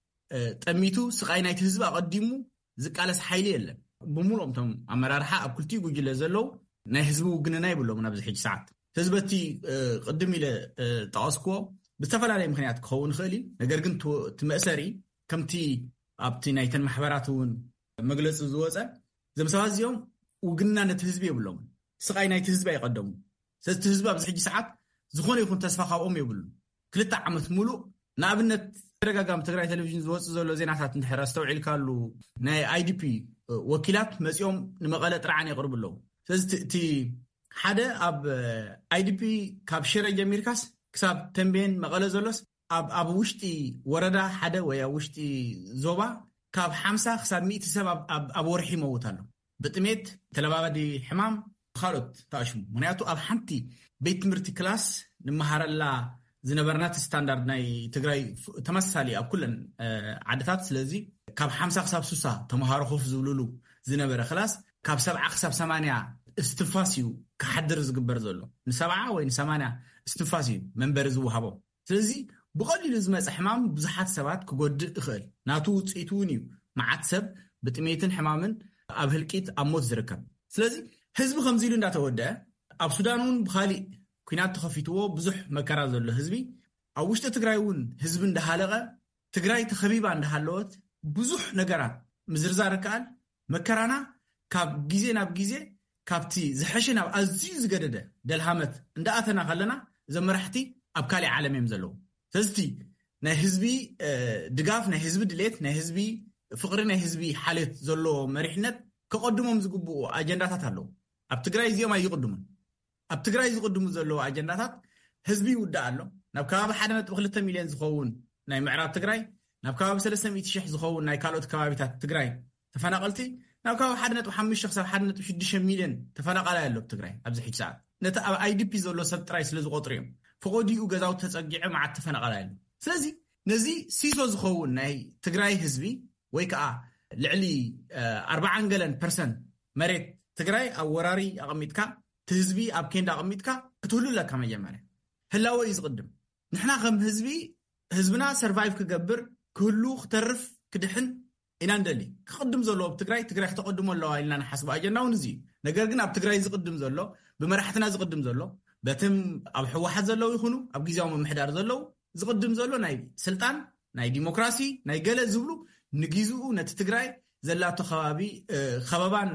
Speaker 5: ጠሚቱ ስቃይ ናይቲ ህዝቢ ኣቐዲሙ ዝቃለስ ሓይሊ የለን ብምሉኦም ቶም ኣመራርሓ ኣብ ክልቲኡ ጉጅለ ዘለዉ ናይ ህዝቢ ውግንና ይብሎም ኣብዚ ሕጂ ሰዓት ህዝቢ እቲ ቅድም ኢለ ጠቐስክዎ ብዝተፈላለየ ምክንያት ክኸውን ይኽእል ነገር ግን እቲ መእሰሪ ከምቲ ኣብቲ ናይተን ማሕበራት እውን መግለፂ ዝወፀ እዞም ሰባት እዚኦም ውግንና ነቲ ህዝቢ የብሎም ስቃይ ናይቲ ህዝቢ ኣይቀደሙ ስለዚ እቲ ህዝቢ ኣብዚ ሕጂ ሰዓት ዝኾነ ይኹን ተስፋ ካብኦም የብሉ ክልተ ዓመት ሙሉእ ንኣብነት ተደጋጋሚ ትግራይ ቴሌቭዥን ዝወፅእ ዘሎ ዜናታት እንድሕር ዝተውዒልካሉ ናይ አይዲፒ ወኪላት መፂኦም ንመቐለ ጥርዓን የቕርቡ ኣለዉ ስለዚ እቲ ሓደ ኣብ አይዲፒ ካብ ሽረ ጀሚርካስ ክሳብ ተንቤን መቐለ ዘሎስ ኣብ ውሽጢ ወረዳ ሓደ ወይ ኣብ ውሽጢ ዞባ ካብ ሓምሳ ክሳብ ሚእቲ ሰብ ኣብ ወርሒ ይመውት ኣሎ ብጥሜት ተለባባዲ ሕማም ካልኦት ተኣሽሙ ምክንያቱ ኣብ ሓንቲ ቤት ትምህርቲ ክላስ ንመሃረላ ዝነበርናት ስታንዳርድ ናይ ትግራይ ተመሳሳሊ ኣብ ኩለን ዓድታት ስለዚ ካብ ሓምሳ ክሳብ ስሳ ተምሃሮ ኮፍ ዝብልሉ ዝነበረ ክላስ ካብ ሰብዓ ክሳብ ሰማንያ እስትንፋስ እዩ ክሓድር ዝግበር ዘሎ ንሰብዓ ወይ ንሰማንያ እስትንፋስ እዩ መንበሪ ዝውሃቦ ስለዚ ብቐሊሉ ዝመፅእ ሕማም ብዙሓት ሰባት ክጎድእ ይኽእል ናቱ ውፅኢት እውን እዩ መዓት ሰብ ብጥሜትን ሕማምን ኣብ ህልቂት ኣብ ሞት ዝርከብ ስለዚ ህዝቢ ከምዚ ኢሉ እንዳተወድአ ኣብ ሱዳን እውን ብካሊእ ኩናት ተኸፊትዎ ብዙሕ መከራ ዘሎ ህዝቢ ኣብ ውሽጢ ትግራይ እውን ህዝቢ እንዳሃለቐ ትግራይ ተኸቢባ እንዳሃለወት ብዙሕ ነገራት ምዝርዛር ከኣል መከራና ካብ ግዜ ናብ ግዜ ካብቲ ዝሐሸ ናብ ኣዝዩ ዝገደደ ደልሃመት እንዳኣተና ከለና እዞም መራሕቲ ኣብ ካሊእ ዓለም እዮም ዘለዉ ስለዚ ናይ ህዝቢ ድጋፍ ናይ ህዝቢ ድሌት ናይ ህዝቢ ፍቅሪ ናይ ህዝቢ ሓልዮት ዘለዎ መሪሕነት ከቀድሞም ዝግብኡ ኣጀንዳታት ኣለዉ ኣብ ትግራይ እዚኦም ኣይቅድሙን ኣብ ትግራይ ዝቅድሙ ዘለዉ ኣጀንዳታት ህዝቢ ይውዳእ ኣሎ ናብ ከባቢ ሓደ ነጥቢ ክልተ ሚልዮን ዝኸውን ናይ ምዕራብ ትግራይ ናብ ከባቢ ሰለስተ ሚእቲ ሽሕ ዝኸውን ናይ ካልኦት ከባቢታት ትግራይ ተፈናቀልቲ ናብ ከባቢ ሓደ ነጥቢ ሓሙሽተ ክሳብ ሓደ ነጥቢ ሽዱሽተ ሚልዮን ተፈናቃላይ ኣሎ ትግራይ ኣብዚ ሕጂ ሰዓት ነቲ ኣብ አይዲፒ ዘሎ ሰብ ጥራይ ስለ ዝቆጥሩ እዮም ፈቆዲኡ ገዛው ተፀጊዐ መዓት ተፈናቃላይ ኣሎ ስለዚ ነዚ ሲሶ ዝኸውን ናይ ትግራይ ህዝቢ ወይ ከዓ ልዕሊ ኣርባዓን ገለን ፐርሰንት መሬት ትግራይ ኣብ ወራሪ ኣቐሚጥካ እቲ ህዝቢ ኣብ ኬንዳ ኣቐሚጥካ ክትህሉ ለካ መጀመርያ ህላወ እዩ ዝቅድም ንሕና ከም ህዝቢ ህዝብና ሰርቫይቭ ክገብር ክህሉ ክተርፍ ክድሕን ኢና ንደሊ ክቅድም ዘሎ ኣብ ትግራይ ትግራይ ክተቀድሞ ኣለዋ ኢልና ንሓስቡ ኣጀንዳ እውን እዚ ነገር ግን ኣብ ትግራይ ዝቅድም ዘሎ ብመራሕትና ዝቅድም ዘሎ በትም ኣብ ሕወሓት ዘለው ይኹኑ ኣብ ግዜያዊ ምምሕዳር ዘለው ዝቅድም ዘሎ ናይ ስልጣን ናይ ዲሞክራሲ ናይ ገለ ዝብሉ ንግዚኡ ነቲ ትግራይ ዘላቶ ከባቢ ከበባን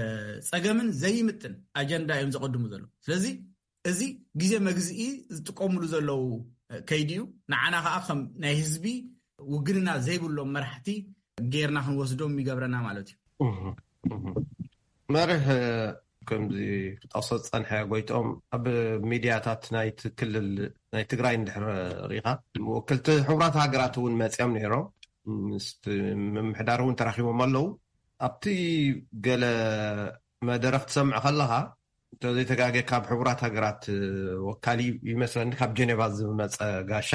Speaker 5: ፀገምን ዘይምጥን ኣጀንዳ እዮም ዝቅድሙ ዘሎ ስለዚ እዚ ግዜ መግዚኢ ዝጥቀምሉ ዘለው ከይዲዩ ንዓና ከዓ ከም ናይ ህዝቢ ውግንና ዘይብሎም መራሕቲ ጌርና ክንወስዶም ይገብረና ማለት እዩ
Speaker 1: መርህ ከምዚ ተወሰጥ ፀንሐ ጎይቶም ኣብ ሚድያታት ናይ ክልል ናይ ትግራይ እንድሕር ሪኻ ወከልቲ ሕቡራት ሃገራት እውን መፅኦም ነይሮም ምስቲ ምምሕዳር እውን ተራኺቦም ኣለው ኣብቲ ገለ መደረፍ ትሰምዕ ከለኻ ተዘይተጋገ ካብ ሕቡራት ሃገራት ወካሊ ይመስለኒ ካብ ጀኔቫ ዝመፀ ጋሻ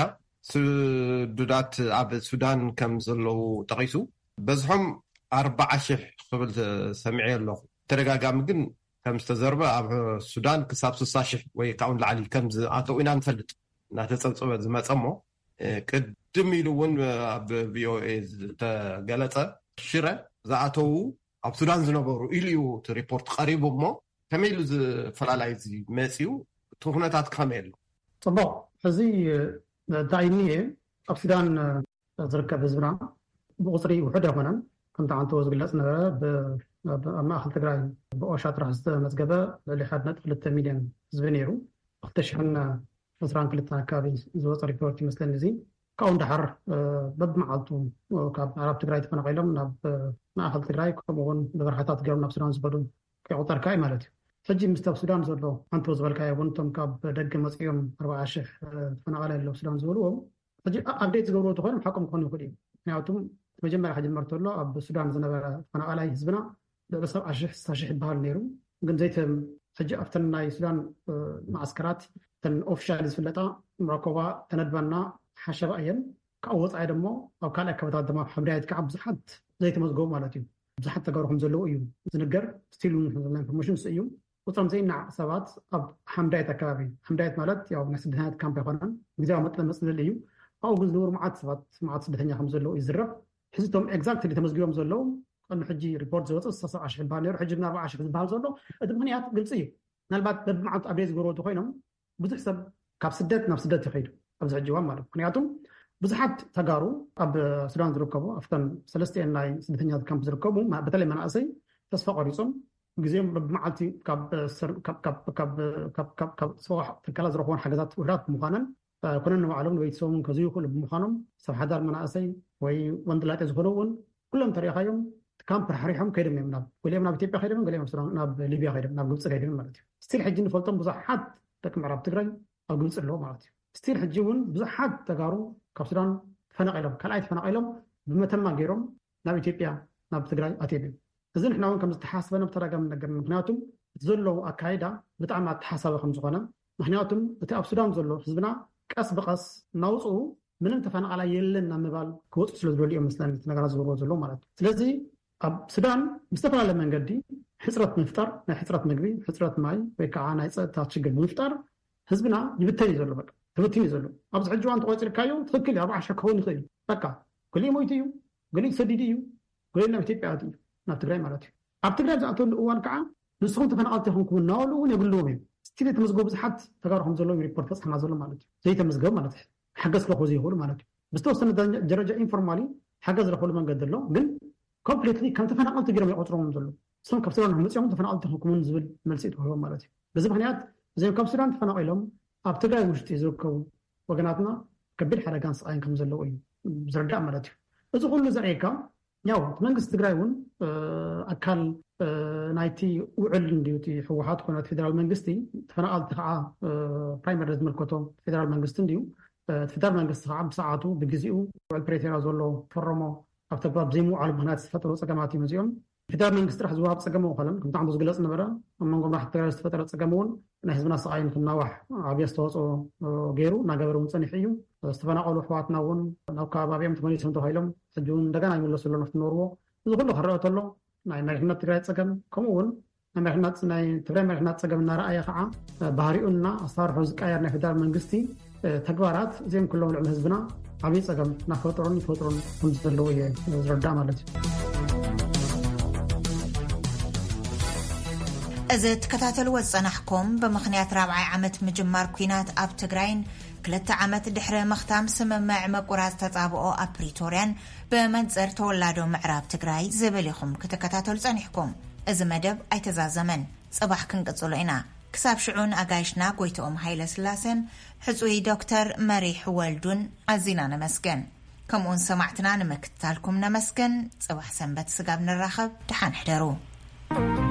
Speaker 1: ስዱዳት ኣብ ሱዳን ከም ዘለው ጠቂሱ በዝሖም ኣርባዓ ሽሕ ክብል ሰሚዐ ኣለኹ ተደጋጋሚ ግን ከም ዝተዘርበ ኣብ ሱዳን ክሳብ ስሳ ሽሕ ወይ ካብኡን ላዕሊ ከም ዝኣተው ኢና ንፈልጥ እናተፀብፀበ ዝመፀ እሞ ቅድም ኢሉ እውን ኣብ ቪኦኤ ዝተገለፀ ሽረ ዝኣተው ኣብ ሱዳን ዝነበሩ ኢሉ እዩ እቲ ሪፖርት ቀሪቡ እሞ ከመይ ኢሉ ዝፈላላይ እዚ መፅኡ እቲ ኩነታት ከመይ ኣሎ
Speaker 4: ፅቡቅ ሕዚ ዳይኒ ኣብ ሱዳን ዝርከብ ህዝብና ብቁፅሪ ውሕድ ኣይኮነን ከምቲ ዓንተ ዝግለፅ ነበረ ኣብ ማእከል ትግራይ ብኦሻ ጥራሕ ዝተመዝገበ ልዕሊ ሓደ ነጥቢ ክልተ ሚልዮን ህዝቢ ነይሩ ክልተ ሽሕን ዕስራን ክልተን ኣከባቢ ዝወፀ ሪፖርት ይመስለኒ እዚ ካብኡ እንዳሓር በብመዓልቱ ካብ ምዕራብ ትግራይ ተፈናቂሎም ናብ ማእከል ትግራይ ከምኡውን ብበረኻታት ገይሮም ናብ ሱዳን ዝኸዱ ከይቁጠርካ እዩ ማለት እዩ ሕጂ ምስ ኣብ ሱዳን ዘሎ ሓንቲ ዝበልካዮ እውን እቶም ካብ ደገ መፅኦም ኣርባዓ ሽሕ ተፈናቀላይ ኣለዉ ሱዳን ዝበልዎም ሕጂ ኣብዴት ዝገብርዎ ተኮይኖም ሓቆም ክኾኑ ይኽእል እዩ ምክንያቱም መጀመርያ ክጅመር ተሎ ኣብ ሱዳን ዝነበረ ተፈናቀላይ ህዝብና ልዕሊ ሰብዓ ሽሕ ስሳ ሽሕ ይበሃል ነይሩ ግን ዘይቲ ሕጂ ኣብተን ናይ ሱዳን ማዓስከራት ተን ኦፊሻሊ ዝፍለጣ መረከባ ተነድባና ሓሸባ እየን ካብኡ ወፃኢ ደሞ ኣብ ካልእ ኣከባቢታት ድማ ሓምዳየት ከዓ ብዙሓት ዘይተመዝገቡ ማለት እዩ ብዙሓት ተጋሩ ዘለዎ እዩ ዝንገር ስቲል ኢንፎርሜሽን እዩ ቁጥሮም ዘይናዕ ሰባት ኣብ ሓምዳየት ኣከባቢ ሓምዳየት ማለት ያው ናይ ስደተኛታት ካምፕ ኣይኮነን ግዜያዊ መፅለሊ እዩ ኣብኡ ግን ዝነብሩ መዓት ሰባት መዓት ስደተኛ ከም ዘለዎ እዩ ዝረብ ሕዚቶም ኤግዛክትሊ ተመዝጊቦም ዘለዉ ቅድሚ ሕጂ ሪፖርት ዝወፅእ ሰብዓ ሽሕ ይበሃል ነይሩ ሕጂ ግን ኣርባዓ ሽሕ ዝበሃል ዘሎ እቲ ምክንያት ግልፂ እዩ ምናልባት በብመዓልቱ ኣብዴት ዝገብርዎ ኮይኖም ብዙሕ ሰብ ካብ ስደት ናብ ስደት ይኸይዱ ኣብዚ ሕጂ እዋን ማለት ምክንያቱም ብዙሓት ተጋሩ ኣብ ሱዳን ዝርከቡ ኣብተን ሰለስቲአን ናይ ስደተኛታት ካምፕ ዝርከቡ በተለይ መናእሰይ ተስፋ ቆሪፆም ግዜኦም በብመዓልቲ ካብ ሰዋሕ ትካላት ዝረኽቦን ሓገዛት ውሕዳት ብምዃነን ኮነን ንባዕሎም ንቤተሰቦም ከዝዩ ይኽእሉ ብምዃኖም ሰብ ሓዳር መናእሰይ ወይ ወንድላጤ ዝኾኑ እውን ኩሎም ተሪኻዮም ካምፕ ሓሪሖም ከይዶም እዮም ናብ ገሊኦም ናብ ኢትዮጵያ ከይዶም ገሊኦም ናብ ሊብያ ከይዶም ናብ ግብፂ ከይዶም ማለት እዩ ስቲል ሕጂ ንፈልጦም ብዙሓት ደቂ ምዕራብ ትግራይ ኣብ ግብፂ ኣለዎ ማለት እዩ ስቲል ሕጂ እውን ብዙሓት ተጋሩ ካብ ሱዳን ተፈናቂሎም ካልኣይ ተፈናቂሎም ብመተማ ገይሮም ናብ ኢትዮጵያ ናብ ትግራይ ኣትዮም እዚ ንሕና እውን ከም ዝተሓሰበ ብተደጋጋሚ ነገር ምክንያቱም እቲ ዘሎ ኣካይዳ ብጣዕሚ ኣተሓሳበ ከም ዝኾነ ምክንያቱም እቲ ኣብ ሱዳን ዘሎ ህዝብና ቀስ ብቀስ ናውፅኡ ምንም ተፈናቀላይ የለን ናብ ምባል ክወፁ ስለ ዝደልዩ እዮም መስለኒ ነገራት ዝገብርዎ ዘሎ ማለት እዩ ስለዚ ኣብ ሱዳን ብዝተፈላለየ መንገዲ ሕፅረት ምፍጣር ናይ ሕፅረት ምግቢ ሕፅረት ማይ ወይ ከዓ ናይ ፀጥታ ችግር ምፍጣር ህዝብና ይብተን እዩ ዘሎ በቃ ተበቲኑ እዩ ዘሎ ኣብዚ ሕጂ እዋን ተቆፂርካዮ ትክክል ኣርባዓ ሽሕ ክኸውን ይኽእል እዩ በቃ ገሊኡ ሞይቱ እዩ ገሊኡ ተሰዲዱ እዩ ገሊኡ ናብ ኢትዮጵያ ኣትዩ ናብ ትግራይ ማለት እዩ ኣብ ትግራይ ዝኣተወሉ እዋን ከዓ ንስኹም ተፈናቀልቲ ይኹንኩም እናበሉ እውን የብልዎም እዮም ስቲል የተመዝገቡ ብዙሓት ተጋሩ ከም ዘለዎም ሪፖርት በፅሕና ዘሎ ማለት እዩ ዘይተመዝገቡ ማለት እዩ ሓገዝ ክረኽቡ ዘይኽእሉ ማለት እዩ ብዝተወሰነ ደረጃ ኢንፎርማሊ ሓገዝ ዝረኽብሉ መንገዲ ኣሎ ግን ኮምፕሊትሊ ከም ተፈናቀልቲ ገይሮም ይቆፅሮም ዘሎ እሶም ካብ ሱዳን መፅኦም ተፈናቀልቲ ይኹንኩምን ዝብል መልሲ ትህቦም ማለት እዩ በዚ ምክንያት እዚኦም ካብ ሱዳን ተፈናቂሎም ኣብ ትግራይ ውሽጢ ዝርከቡ ወገናትና ከቢድ ሓደጋን ስቃይን ከም ዘለዎ እዩ ዝርዳእ ማለት እዩ እዚ ኩሉ ዘርእየካ ያው መንግስቲ ትግራይ እውን ኣካል ናይቲ ውዕል እንድዩ እቲ ሕወሓት ኮነ ፌደራል መንግስቲ ተፈናቀልቲ ከዓ ፕራይመሪ ዝምልከቶ ፌደራል መንግስቲ እንድዩ ፌደራል መንግስቲ ከዓ ብሰዓቱ ብግዚኡ ውዕል ፕሬቶሪያ ዘሎ ፈረሞ ኣብ ተግባር ዘይምውዓሉ ምክንያት ዝፈጠሩ ፀገማት እዮም እዚኦም ፌደራል መንግስቲ ጥራሕ ዝወሃብ ፀገም ምዃኖም ከምቲ ዓንተ ዝግለፅ ነበረ ኣብ መንጎ መራሕቲ ትግራይ ዝተፈጠረ ፀገም እውን ናይ ህዝብና ስቃይን ክናዋሕ ዓብዪ ኣስተዋፅኦ ገይሩ እናገበረ እውን ፀኒሑ እዩ ዝተፈናቀሉ ኣሕዋትና እውን ናብ ከባቢኦም ተመሊሶም ተባሂሎም ሕጂ እውን እንደገና ይምለሱ ኣሎ ናብቲ ዝነበርዎ እዚ ኩሉ ክረአ ተሎ ናይ መሪሕነት ትግራይ ፀገም ከምኡ እውን ናይ ትግራይ መሪሕነት ፀገም እናረኣየ ከዓ ባህሪኡና ኣሰራርሑ ዝቀየር ናይ ፌደራል መንግስቲ ተግባራት እዚኦም ኩሎም ልዕሊ ህዝብና ዓብዪ ፀገም እናፈጥሮን ይፈጥሮን ከም ዘለዎ እየ ዝረዳእ ማለት እዩ
Speaker 2: እዚ ትከታተልዎ ዝፀናሕኩም ብምክንያት ራብዓይ ዓመት ምጅማር ኩናት ኣብ ትግራይን ክልተ ዓመት ድሕሪ መኽታም ስምምዕ መቁራፅ ተፃብኦ ኣብ ፕሪቶርያን ብመንፅር ተወላዶ ምዕራብ ትግራይ ዝብል ኢኹም ክትከታተሉ ፀኒሕኩም እዚ መደብ ኣይተዛዘመን ፅባሕ ክንቅፅሎ ኢና ክሳብ ሽዑን ኣጋይሽና ጎይቶኦም ሃይለ ስላሰን ሕፁይ ዶክተር መሪሕ ወልዱን ኣዚና ነመስገን ከምኡን ሰማዕትና ንመክትታልኩም ነመስገን ጽባሕ ሰንበት ስጋብ ንራኸብ ድሓን ሕደሩ